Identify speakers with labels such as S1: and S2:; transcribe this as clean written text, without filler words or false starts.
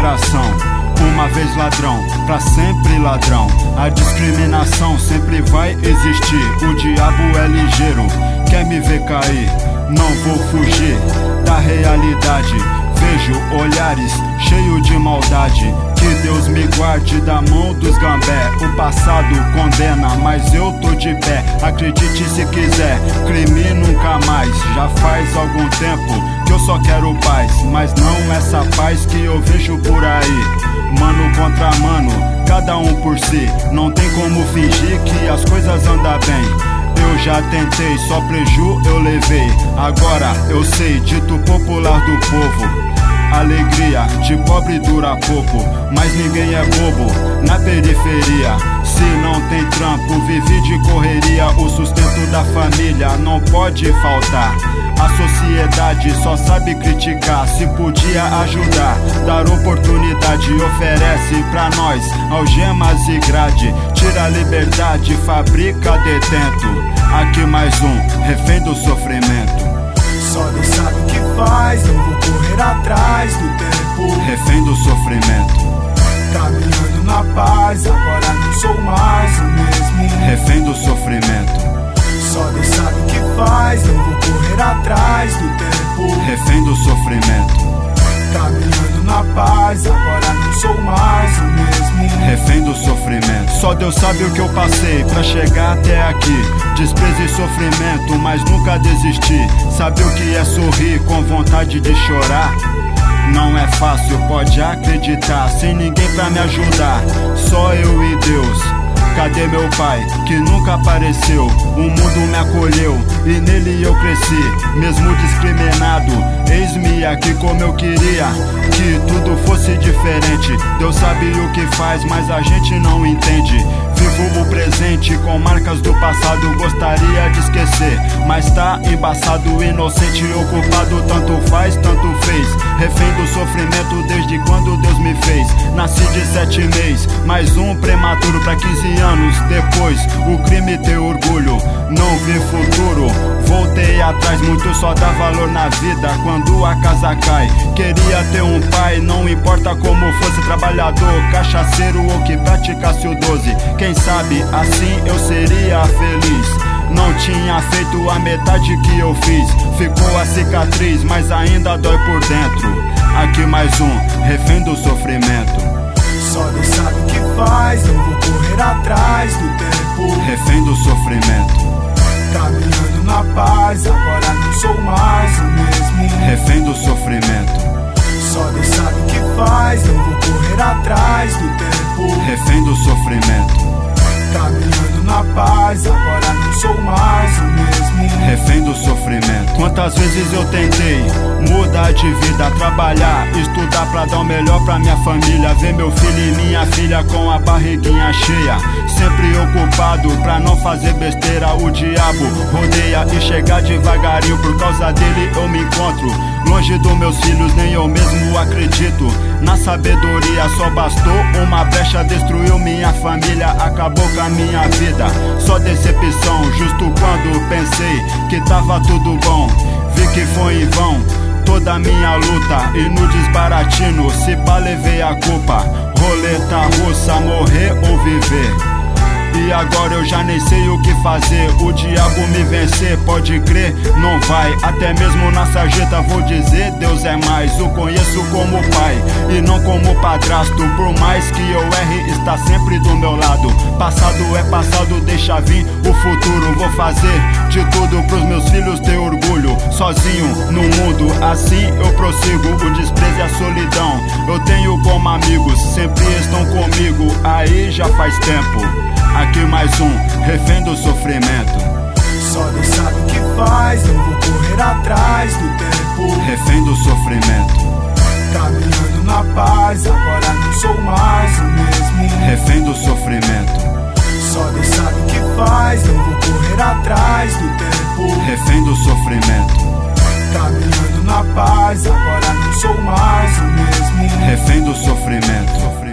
S1: geração. Uma vez ladrão, pra sempre ladrão. A discriminação sempre vai existir. O diabo é ligeiro, quer me ver cair. Não vou fugir da realidade. Vejo olhares cheios de maldade. Que Deus me guarde da mão dos gambé. O passado condena, mas eu tô de pé. Acredite se quiser, crime nunca mais. Já faz algum tempo que eu só quero paz, mas não essa paz que eu vejo por aí. Mano contra mano, cada um por si. Não tem como fingir que as coisas andam bem. Eu já tentei, só preju eu levei. Agora eu sei, dito popular do povo. Alegria de pobre dura pouco, mas ninguém é bobo na periferia. Se não tem trampo, vive de correria. O sustento da família não pode faltar. A sociedade só sabe criticar. Se podia ajudar, dar oportunidade. Oferece pra nós algemas e grade. Tira a liberdade, fabrica detento. Aqui mais um, refém do sofrimento.
S2: Só Deus sabe o que faz, não vou correr atrás do tempo.
S1: Refém do sofrimento.
S2: Caminhando na paz, agora não sou mais o mesmo.
S1: Refém do sofrimento.
S2: Só Deus sabe o que faz, não vou correr atrás do tempo.
S1: Refém do sofrimento.
S2: Caminhando na paz, agora não sou mais o mesmo.
S1: Refém do sofrimento. Só Deus sabe o que eu passei pra chegar até aqui. Desprezo e sofrimento, mas nunca desisti. Sabe o que é sorrir com vontade de chorar? Não é fácil, pode acreditar. Sem ninguém pra me ajudar, só eu e Deus. Cadê meu pai, que nunca apareceu? O mundo me acolheu e nele eu cresci. Mesmo discriminado, eis-me aqui como eu queria que tudo fosse diferente. Deus sabe o que faz, mas a gente não entende. Vivo o presente com marcas do passado. Gostaria de esquecer, mas tá embaçado. Inocente ou culpado, tanto faz, tanto fez. Refém do sofrimento desde quando Deus me fez. Nasci de 7 meses, mais um prematuro pra 15 anos depois. O crime ter orgulho, não vi futuro. Voltei atrás, muito só dá valor na vida quando a casa cai. Queria ter um pai, não importa como fosse. Trabalhador, cachaceiro ou que praticasse o 12. Quem sabe assim eu seria feliz. Não tinha feito a metade que eu fiz. Ficou a cicatriz, mas ainda dói por dentro. Aqui mais um, refém do sofrimento.
S2: Só Deus sabe o que faz, não vou correr atrás do tempo.
S1: Refém do sofrimento.
S2: Caminhando na paz, agora não sou mais o mesmo.
S1: Refém do sofrimento.
S2: Só Deus sabe o que faz, não vou correr atrás do tempo.
S1: Refém do sofrimento.
S2: Caminhando na paz, agora não sou mais o mesmo.
S1: Refém do sofrimento. Quantas vezes eu tentei mudar de vida, trabalhar, estudar pra dar o melhor pra minha família. Ver meu filho e minha filha com a barriguinha cheia. Sempre ocupado pra não fazer besteira. O diabo rodeia e chega devagarinho. Por causa dele eu me encontro longe dos meus filhos, nem eu mesmo acredito na sabedoria. Só bastou uma brecha, destruiu minha família, acabou com a minha vida. Só decepção, justo quando pensei que tava tudo bom. Vi que foi em vão toda a minha luta. E no desbaratino, se pá, levei a culpa. Roleta russa, morrer ou viver. E agora eu já nem sei o que fazer. O diabo me vencer, pode crer, não vai. Até mesmo na sarjeta vou dizer, Deus é mais. O conheço como pai e não como padrasto. Por mais que eu erre, está sempre do meu lado. Passado é passado, deixa vir o futuro. Vou fazer de tudo pros meus filhos ter orgulho. Sozinho no mundo, assim eu prossigo. O desprezo e a solidão eu tenho como amigos. Sempre estão comigo, aí já faz tempo. Aqui mais um, refém do sofrimento.
S2: Só Deus sabe o que faz, não vou correr atrás do tempo.
S1: Refém do sofrimento.
S2: Caminhando na paz, agora não sou mais o mesmo.
S1: Refém do sofrimento.
S2: Só Deus sabe o que faz, não vou correr atrás do tempo.
S1: Refém do sofrimento.
S2: Caminhando na paz, agora não sou mais o mesmo.
S1: Refém do sofrimento.